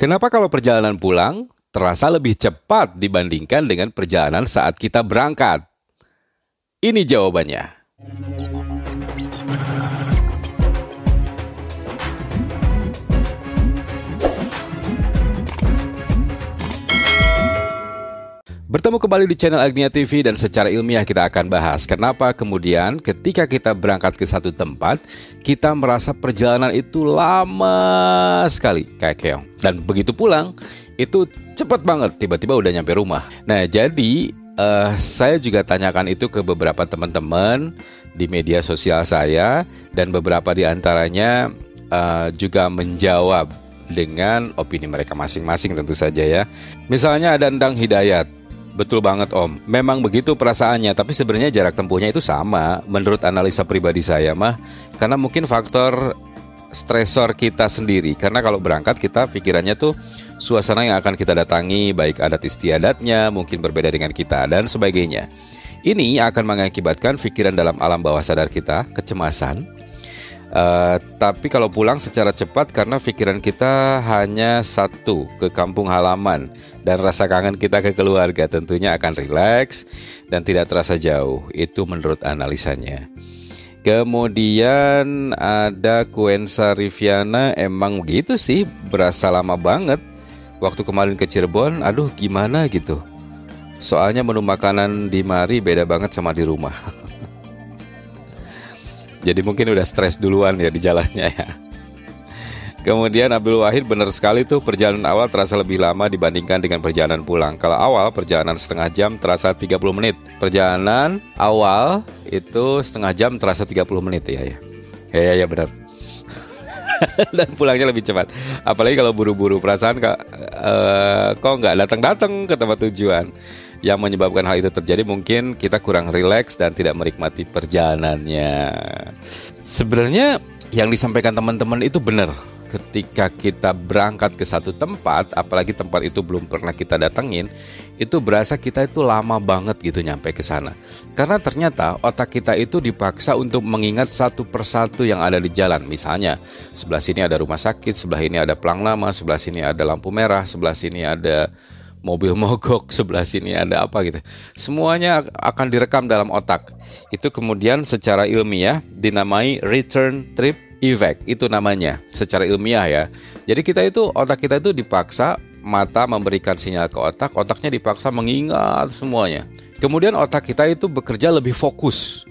Kenapa kalau perjalanan pulang terasa lebih cepat dibandingkan dengan perjalanan saat kita berangkat? Ini jawabannya. Bertemu kembali di channel Agnia TV dan secara ilmiah kita akan bahas kenapa kemudian ketika kita berangkat ke satu tempat, kita merasa perjalanan itu lama sekali, kayak keong. Dan begitu pulang, itu cepat banget, tiba-tiba udah nyampe rumah. Nah, jadi saya juga tanyakan itu ke beberapa teman-teman di media sosial saya, dan beberapa di antaranya juga menjawab dengan opini mereka masing-masing tentu saja ya. Misalnya ada Endang Hidayat. Betul banget Om, memang begitu perasaannya, tapi sebenarnya jarak tempuhnya itu sama menurut analisa pribadi saya mah. Karena mungkin faktor stresor kita sendiri. Karena kalau berangkat kita pikirannya tuh suasana yang akan kita datangi, baik adat istiadatnya mungkin berbeda dengan kita dan sebagainya. Ini akan mengakibatkan pikiran dalam alam bawah sadar kita, kecemasan. Tapi kalau pulang secara cepat karena pikiran kita hanya satu, ke kampung halaman, dan rasa kangen kita ke keluarga tentunya akan rileks dan tidak terasa jauh. Itu menurut analisanya. Kemudian ada Kuensa Riviana, emang gitu sih, berasa lama banget. Waktu kemarin ke Cirebon, aduh gimana gitu. Soalnya menu makanan di mari beda banget sama di rumah. Jadi mungkin udah stres duluan ya di jalannya ya. Kemudian Abdul Wahid, benar sekali tuh, perjalanan awal terasa lebih lama dibandingkan dengan perjalanan pulang. Kalau awal perjalanan setengah jam terasa 30 menit. Perjalanan awal itu setengah jam terasa 30 menit ya. Ya benar. Dan pulangnya lebih cepat. Apalagi kalau buru-buru, perasaan kok nggak datang-datang ke tempat tujuan. Yang menyebabkan hal itu terjadi mungkin kita kurang rileks dan tidak menikmati perjalanannya. Sebenarnya yang disampaikan teman-teman itu benar. Ketika kita berangkat ke satu tempat, apalagi tempat itu belum pernah kita datengin, itu berasa kita itu lama banget gitu nyampe ke sana. Karena ternyata otak kita itu dipaksa untuk mengingat satu persatu yang ada di jalan. Misalnya, sebelah sini ada rumah sakit, sebelah ini ada pelang lama, sebelah sini ada lampu merah, sebelah sini ada mobil mogok, sebelah sini ada apa gitu. Semuanya akan direkam dalam otak. Itu kemudian secara ilmiah dinamai return trip effect. Itu namanya secara ilmiah ya. Jadi otak kita itu dipaksa, mata memberikan sinyal ke otak, otaknya dipaksa mengingat semuanya. Kemudian otak kita itu bekerja lebih fokus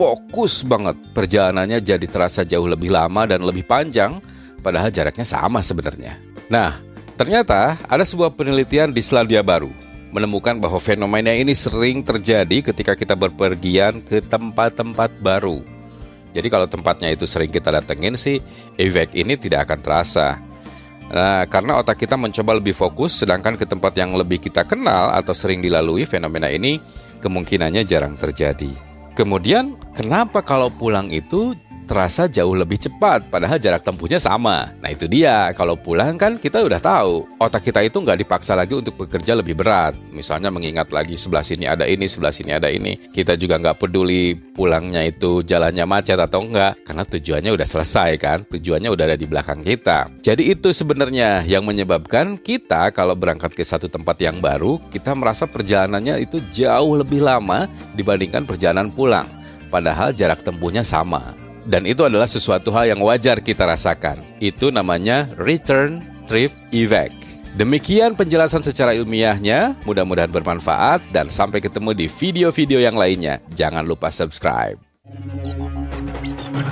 banget. Perjalanannya jadi terasa jauh lebih lama dan lebih panjang, padahal jaraknya sama sebenarnya. Nah, ternyata ada sebuah penelitian di Selandia Baru menemukan bahwa fenomena ini sering terjadi ketika kita berpergian ke tempat-tempat baru. Jadi kalau tempatnya itu sering kita datengin sih, efek ini tidak akan terasa. Nah, karena otak kita mencoba lebih fokus, sedangkan ke tempat yang lebih kita kenal atau sering dilalui, fenomena ini kemungkinannya jarang terjadi. Kemudian, kenapa kalau pulang itu terasa jauh lebih cepat, padahal jarak tempuhnya sama? Nah itu dia, kalau pulang kan kita udah tahu, otak kita itu nggak dipaksa lagi untuk bekerja lebih berat. Misalnya mengingat lagi sebelah sini ada ini, sebelah sini ada ini. Kita juga nggak peduli pulangnya itu jalannya macet atau enggak, karena tujuannya udah selesai kan, tujuannya udah ada di belakang kita. Jadi itu sebenarnya yang menyebabkan kita kalau berangkat ke satu tempat yang baru, kita merasa perjalanannya itu jauh lebih lama dibandingkan perjalanan pulang, padahal jarak tempuhnya sama. Dan itu adalah sesuatu hal yang wajar kita rasakan. Itu namanya return trip effect. Demikian penjelasan secara ilmiahnya. Mudah-mudahan bermanfaat dan sampai ketemu di video-video yang lainnya. Jangan lupa subscribe.